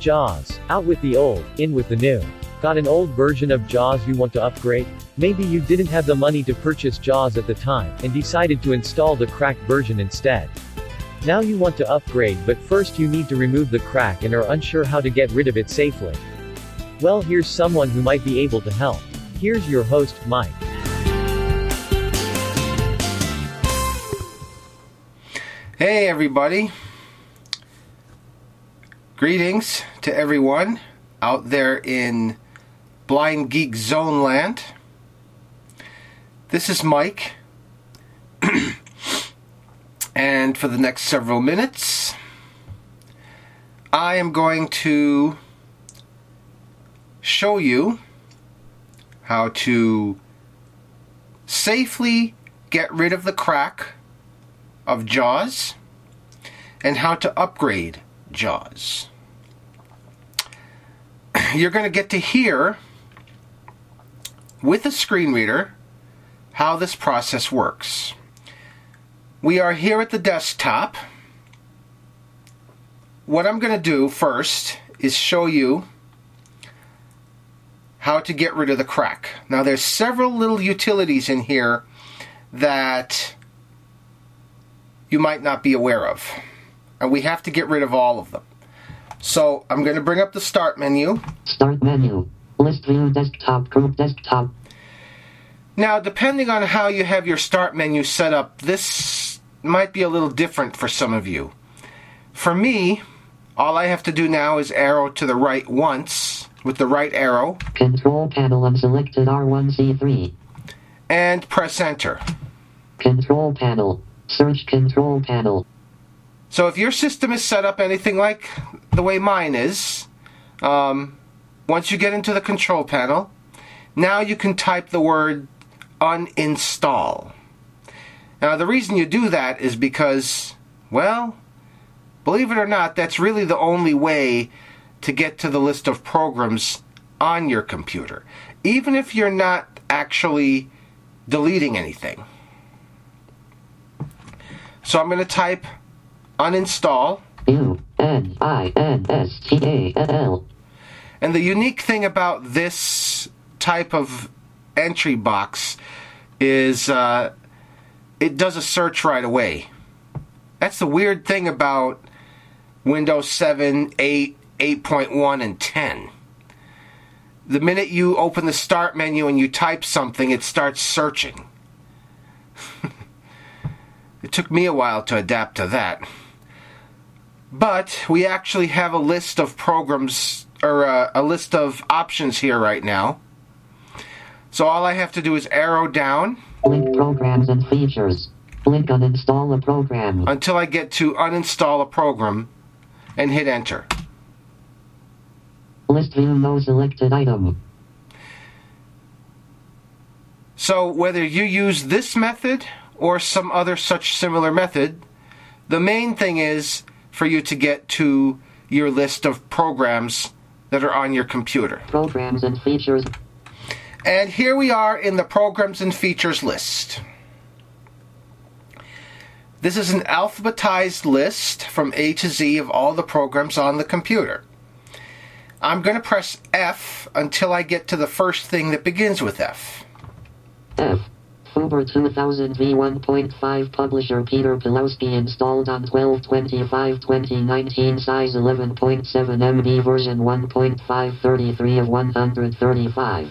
JAWS. Out with the old, in with the new. Got an old version of JAWS you want to upgrade? Maybe you didn't have the money to purchase JAWS at the time, and decided to install the cracked version instead. Now you want to upgrade, but first you need to remove the crack and are unsure how to get rid of it safely. Well, here's someone who might be able to help. Here's your host, Mike. Hey everybody. Greetings to everyone out there in Blind Geek Zone land. This is Mike. And for the next several minutes, I am going to show you how to safely get rid of the crack of JAWS and how to upgrade JAWS. You're going to get to hear with a screen reader how this process works. We are here at the desktop. What I'm going to do first is show you how to get rid of the crack. Now there's several little utilities in here that you might not be aware of, and we have to get rid of all of them. So I'm going to bring up the Start menu. Start menu. List view desktop group desktop. Now depending on how you have your Start menu set up, this might be a little different for some of you. For me, all I have to do now is arrow to the right once with the right arrow. Control panel unselected R1C3. And press enter. Control panel. Search control panel. So if your system is set up anything like the way mine is, once you get into the control panel, now you can type the word uninstall. Now the reason you do that is because, well, believe it or not, that's really the only way to get to the list of programs on your computer, even if you're not actually deleting anything. So I'm going to type uninstall. UNINSTALL. And the unique thing about this type of entry box is it does a search right away. That's the weird thing about Windows 7, 8, 8.1, and 10. The minute you open the Start menu and you type something, it starts searching. It took me a while to adapt to that. But we actually have a list of programs, or a list of options here right now. So all I have to do is arrow down. Link programs and features. Link uninstall a program. Until I get to uninstall a program and hit enter. List view no selected item. So whether you use this method or some other such similar method, the main thing is for you to get to your list of programs that are on your computer. Programs and features. And here we are in the Programs and Features list. This is an alphabetized list from A to Z of all the programs on the computer. I'm going to press F until I get to the first thing that begins with F. F. Fuber 2000 v1.5 publisher Peter Pilowski installed on 12/25/2019 size 11.7 MB version 1.533 of 135.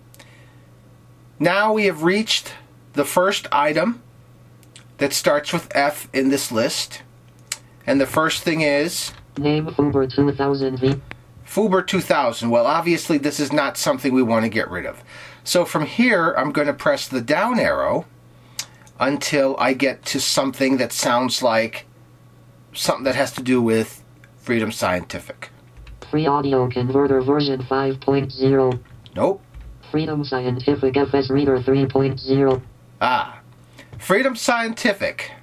Now we have reached the first item that starts with F in this list. And the first thing is name Fuber 2000 v. Fuber 2000. Well, obviously this is not something we want to get rid of. So from here, I'm going to press the down arrow until I get to something that sounds like something that has to do with Freedom Scientific. Free Audio Converter version 5.0. Nope. Freedom Scientific FS Reader 3.0. Ah. Freedom Scientific.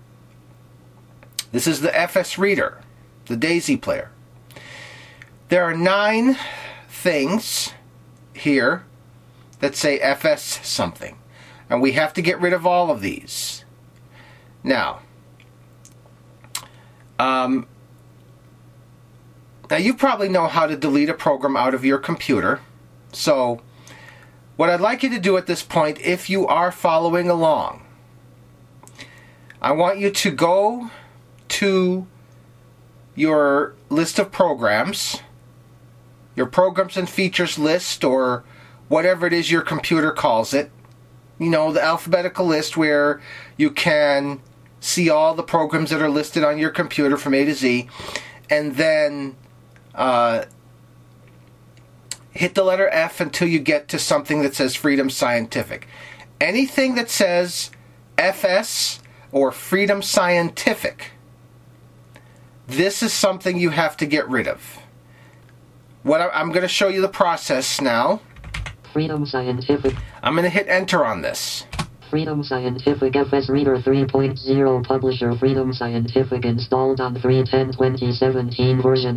This is the FS Reader, the Daisy Player. There are 9 things here that say FS something. And we have to get rid of all of these. Now, Now you probably know how to delete a program out of your computer. So what I'd like you to do at this point, if you are following along, I want you to go to your list of programs, your programs and features list, or whatever it is your computer calls it. You know, the alphabetical list where you can see all the programs that are listed on your computer from A to Z, and then hit the letter F until you get to something that says Freedom Scientific. Anything that says FS or Freedom Scientific, this is something you have to get rid of. I'm going to show you the process now. Freedom Scientific. I'm going to hit enter on this. Freedom Scientific FS Reader 3.0 Publisher Freedom Scientific installed on 3/10/2017 version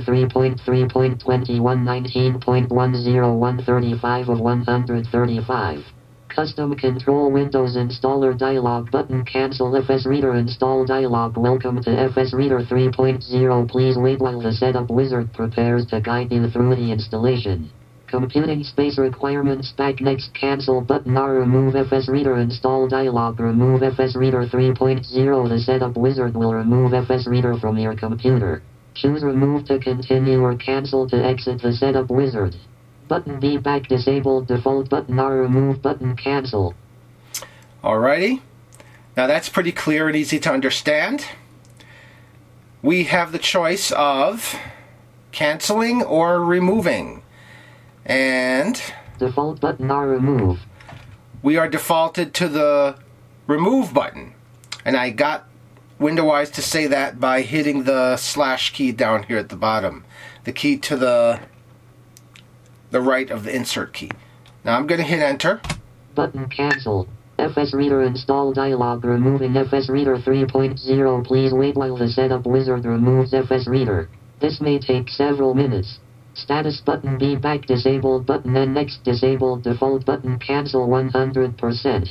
3.3.21 19.10135 of 135. Custom Control Windows Installer dialog button. Cancel FS Reader install dialog. Welcome to FS Reader 3.0. Please wait while the setup wizard prepares to guide you through the installation. Computing space requirements. Back next. Cancel button. Remove FS Reader install dialog. Remove FS Reader 3.0. The setup wizard will remove FS Reader from your computer. Choose remove to continue or cancel to exit the setup wizard. Button B back disabled. Default button remove button cancel. Alrighty. Now that's pretty clear and easy to understand. We have the choice of canceling or removing. And default button remove. We are defaulted to the remove button. And I got Windows to say that by hitting the slash key down here at the bottom. The key to the right of the insert key. Now I'm going to hit enter. Button cancel. FS Reader install dialog. Removing FS Reader 3.0. Please wait while the setup wizard removes FS Reader. This may take several minutes. Status button B back disabled button and next disabled default button cancel 100%.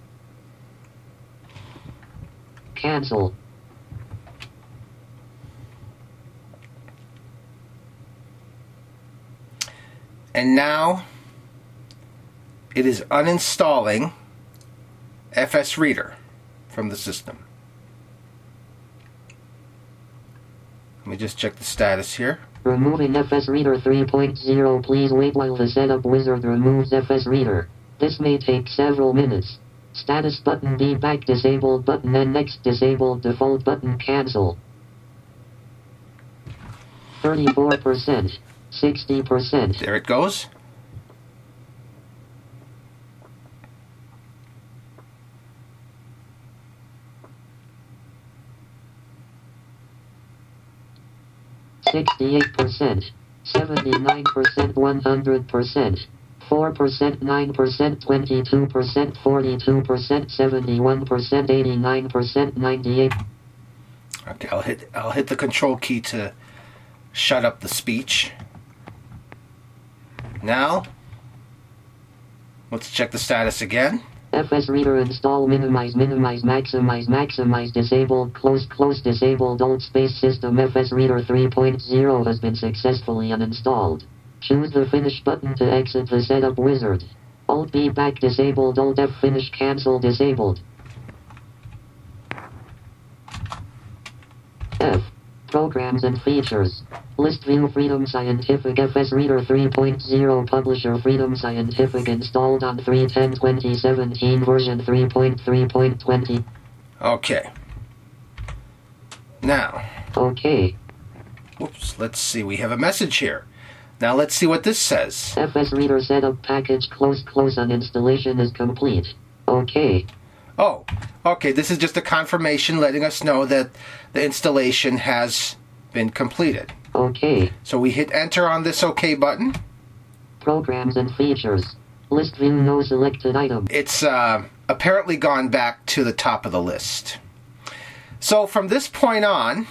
Cancel. And now it is uninstalling FS Reader from the system. Let me just check the status here. Removing FS Reader 3.0. Please wait while the setup wizard removes FS Reader. This may take several minutes. Status button B back disabled button and next disabled default button cancel. 34%. 60%. There it goes. %, 79%, 100%, 4%, 9%, 22%, 42%, 71%, 89%, 98%. Okay, I'll hit the control key to shut up the speech. Now, let's check the status again. FS Reader install minimize maximize disabled close disabled alt space system. FS Reader 3.0 has been successfully uninstalled. Choose the finish button to exit the setup wizard. Alt B back disabled. Alt F finish cancel disabled. F. Programs and features. List view Freedom Scientific FS Reader 3.0 Publisher Freedom Scientific installed on 3/10/2017 version 3.3.20. Okay. Now. Okay. Whoops, let's see. We have a message here. Now let's see what this says. FS Reader setup package close on installation is complete. Okay. Oh, okay. This is just a confirmation letting us know that the installation has been completed. Okay. So we hit enter on this OK button. Programs and features. List view no selected item. It's apparently gone back to the top of the list. So from this point on,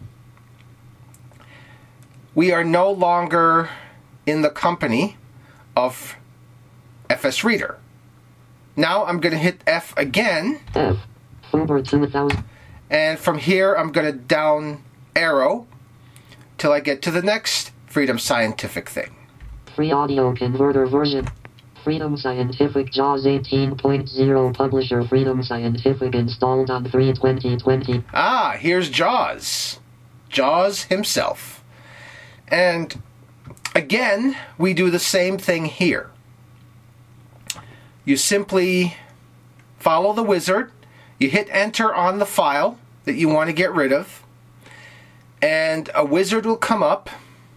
we are no longer in the company of FS Reader. Now I'm going to hit F again. F. Fuber 2000. And from here I'm going to down arrow till I get to the next Freedom Scientific thing. Free audio converter version. Freedom Scientific JAWS 18.0 Publisher Freedom Scientific installed on 3/2020. Ah, here's JAWS. JAWS himself. And again, we do the same thing here. You simply follow the wizard, you hit enter on the file that you want to get rid of, and a wizard will come up.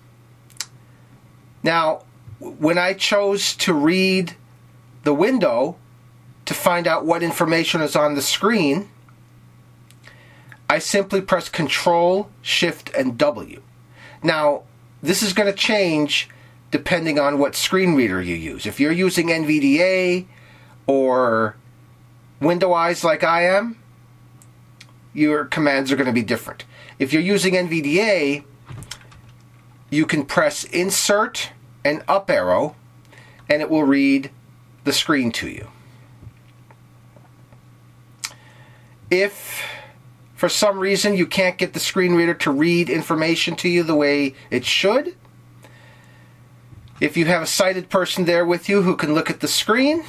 Now, when I chose to read the window to find out what information is on the screen, I simply press Control, Shift, and W. Now, this is going to change depending on what screen reader you use. If you're using NVDA or Window Eyes like I am, your commands are going to be different. If you're using NVDA, you can press Insert and up arrow, and it will read the screen to you. If for some reason you can't get the screen reader to read information to you the way it should, if you have a sighted person there with you who can look at the screen,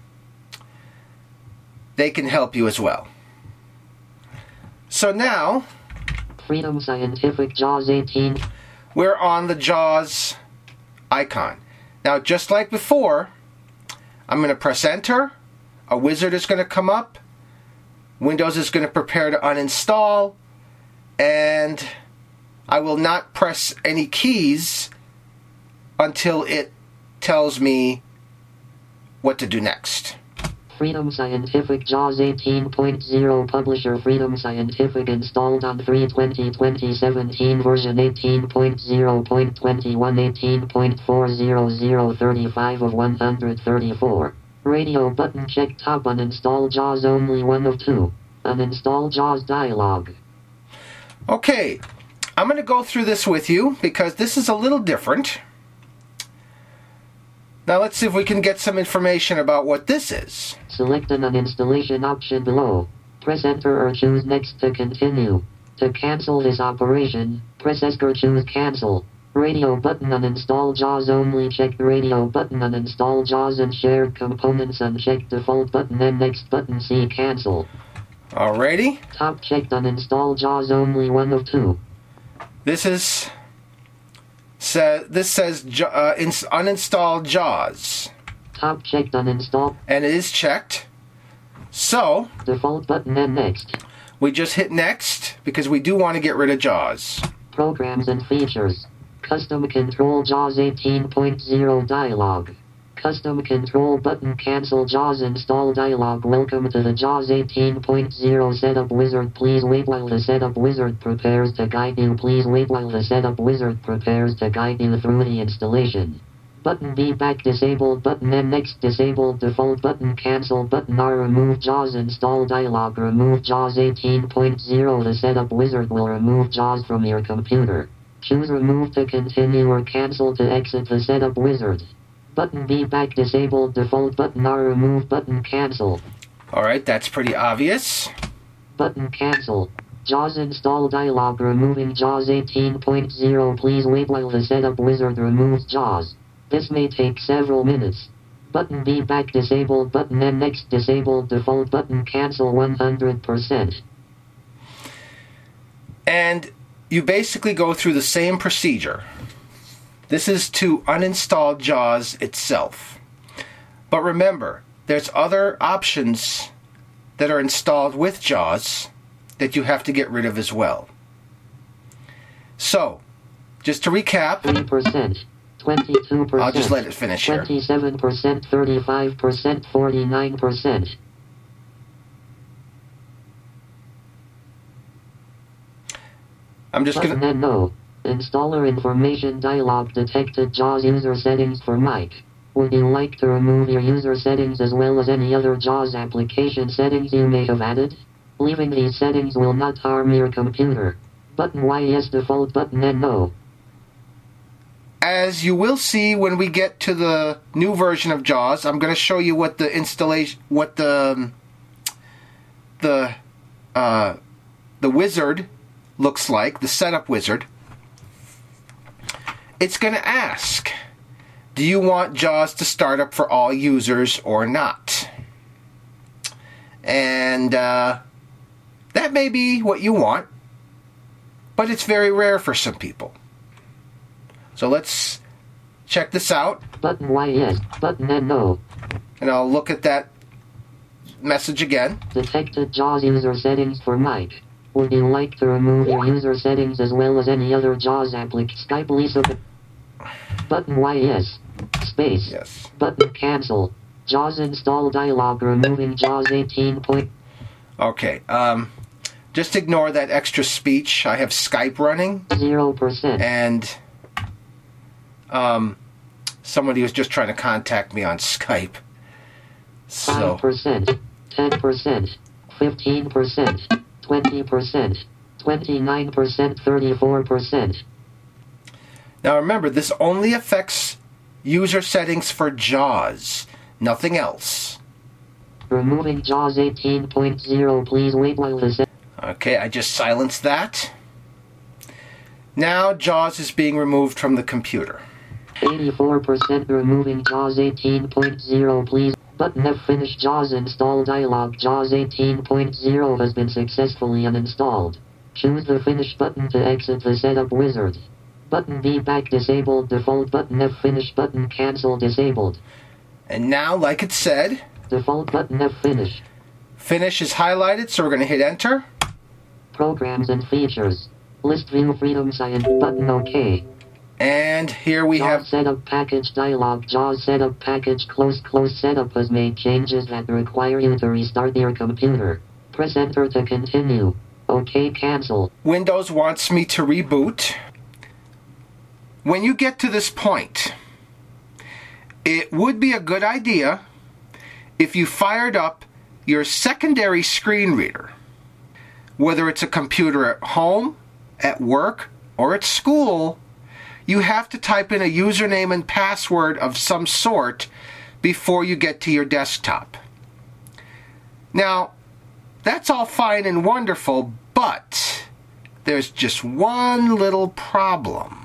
they can help you as well. So now, Freedom Scientific JAWS 18. We're on the JAWS icon. Now, just like before, I'm going to press enter. A wizard is going to come up. Windows is going to prepare to uninstall. And I will not press any keys until it tells me what to do next. Freedom Scientific JAWS 18.0 Publisher Freedom Scientific installed on 3/20/2017 version 18.0.21 18.40035 of 134. Radio button check top uninstall JAWS only 1 of 2. Uninstall JAWS dialog. Okay, I'm going to go through this with you because this is a little different. Now let's see if we can get some information about what this is. Select an uninstallation option below. Press enter or choose next to continue. To cancel this operation, press ESC or choose cancel. Radio button uninstall JAWS only checked. Radio button uninstall JAWS and shared components unchecked. Default button and next button see cancel. Alrighty. Top checked uninstall JAWS only 1 of 2. This says uninstall JAWS. Top checked uninstall. And it is checked. So, default button and next. We just hit next because we do want to get rid of JAWS. Programs and features. Custom control JAWS 18.0 dialog. Custom control button cancel JAWS install dialog. Welcome to the JAWS 18.0 setup wizard. Please wait while the setup wizard prepares to guide you. Please wait while the setup wizard prepares to guide you through the installation. Button B back disabled button and next disabled default button cancel button R remove JAWS install dialog. Remove JAWS 18.0. The setup wizard will remove JAWS from your computer. Choose remove to continue or cancel to exit the setup wizard. Button B back disabled default button R remove button cancel. Alright, that's pretty obvious. Button cancel. JAWS install dialog removing JAWS 18.0. Please wait while the setup wizard removes JAWS. This may take several minutes. Button B back disabled button and next disabled default button cancel 100%. And you basically go through the same procedure. This is to uninstall JAWS itself. But remember, there's other options that are installed with JAWS that you have to get rid of as well. So, just to recap, 3%, 22%, I'll just let it finish here. 27%, 35%, 49%. I'm just Button gonna... and no. Installer information dialog detected JAWS user settings for Mike. Would you like to remove your user settings as well as any other JAWS application settings you may have added? Leaving these settings will not harm your computer. Button Y yes default button and no. As you will see when we get to the new version of JAWS, I'm going to show you what the installation, what the wizard looks like, the setup wizard. it's going to ask, do you want JAWS to start up for all users or not? And that may be what you want, but it's very rare for some people. So let's check this out. Button Y yes, button N no. And I'll look at that message again. Detected JAWS user settings for mic. Would you like to remove your user settings as well as any other JAWS application? Skype Lisa. Button Y yes. Space. Yes. Button cancel. JAWS install dialog removing JAWS 18 point. Okay. Just ignore that extra speech. I have Skype running. 0%. And somebody was just trying to contact me on Skype. So 5%. 10%. 15%. 20%. 29%. 34%. now remember, this only affects user settings for JAWS, nothing else. Removing JAWS 18.0. Please wait while the Okay, I just silenced that. Now JAWS is being removed from the computer. 84% removing JAWS 18.0. Please. Button F finish JAWS install dialog. JAWS 18.0 has been successfully uninstalled. Choose the finish button to exit the setup wizard. Button B back disabled default. Button F finish button cancel disabled. And now, like it said, Default button F finish. finish is highlighted, so we're going to hit enter. Programs and features. List view freedom sign button OK. And here we JAWS have, setup package dialog. JAWS setup package close setup has made changes that require you to restart your computer. Press enter to continue. OK cancel. Windows wants me to reboot. When you get to this point, it would be a good idea if you fired up your secondary screen reader. Whether it's a computer at home, at work, or at school, you have to type in a username and password of some sort before you get to your desktop. Now, that's all fine and wonderful, but there's just one little problem.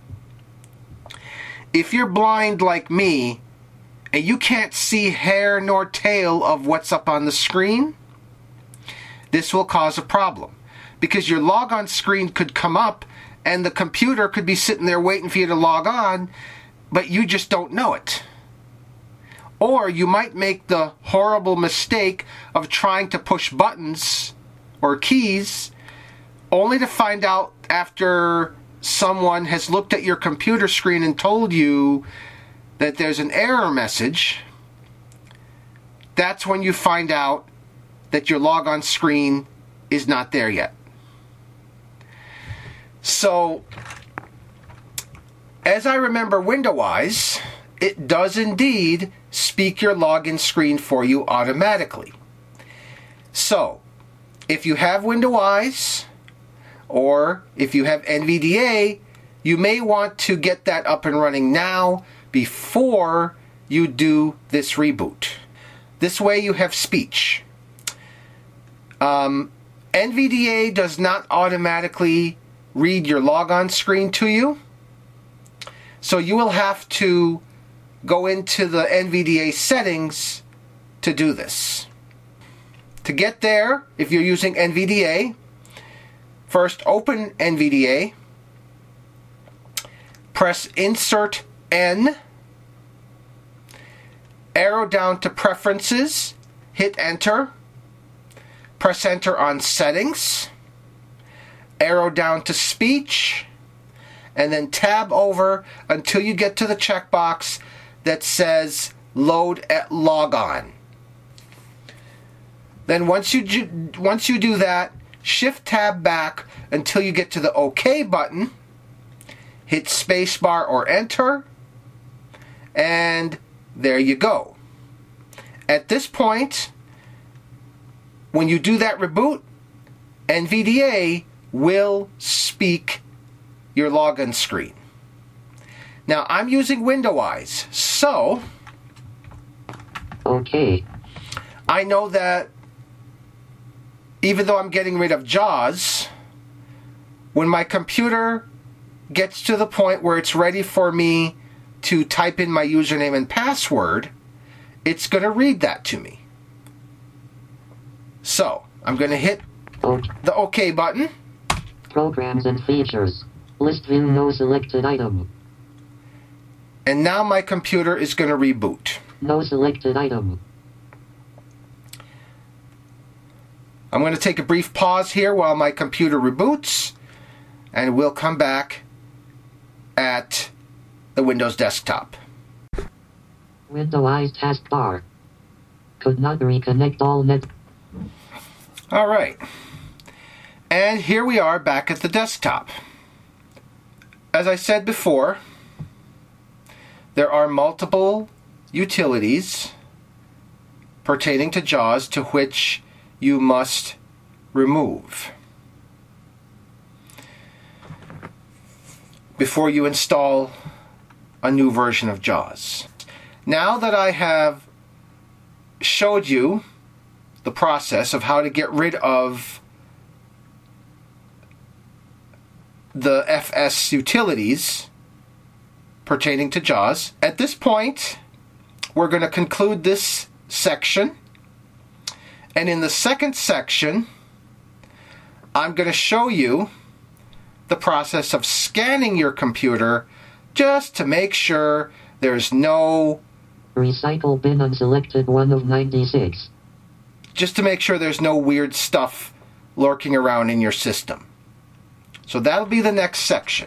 If you're blind like me, and you can't see hair nor tail of what's up on the screen, this will cause a problem. Because your logon screen could come up, and the computer could be sitting there waiting for you to log on, but you just don't know it. Or you might make the horrible mistake of trying to push buttons or keys, only to find out after someone has looked at your computer screen and told you that there's an error message. That's when you find out that your logon screen is not there yet. So, as I remember Windows, it does indeed speak your login screen for you automatically. So, if you have Windows, or if you have NVDA, you may want to get that up and running now before you do this reboot. This way you have speech. NVDA does not automatically read your logon screen to you, so you will have to go into the NVDA settings to do this. To get there, if you're using NVDA, first open NVDA, press Insert N, arrow down to Preferences, hit Enter, press Enter on Settings, arrow down to Speech, and then tab over until you get to the checkbox that says Load at Logon. Then once you do that, Shift tab back until you get to the OK button, hit spacebar or Enter, and there you go. At this point, when you do that reboot, NVDA will speak your login screen. Now, I'm using Windows, so OK. I know that even though I'm getting rid of JAWS, when my computer gets to the point where it's ready for me to type in my username and password, it's going to read that to me. So, I'm going to hit the OK button. Programs and features. List view, no selected item. And now my computer is going to reboot. No selected item. I'm going to take a brief pause here while my computer reboots, and we'll come back at the Windows desktop. Windows taskbar. Could not reconnect all net. All right. And here we are back at the desktop. As I said before, there are multiple utilities pertaining to JAWS to which you must remove before you install a new version of JAWS. Now that I have showed you the process of how to get rid of the FS utilities pertaining to JAWS, at this point we're going to conclude this section, and in the second section I'm going to show you the process of scanning your computer just to make sure there's no Recycle bin unselected 1 of 96. Just to make sure there's no weird stuff lurking around in your system. So that'll be the next section.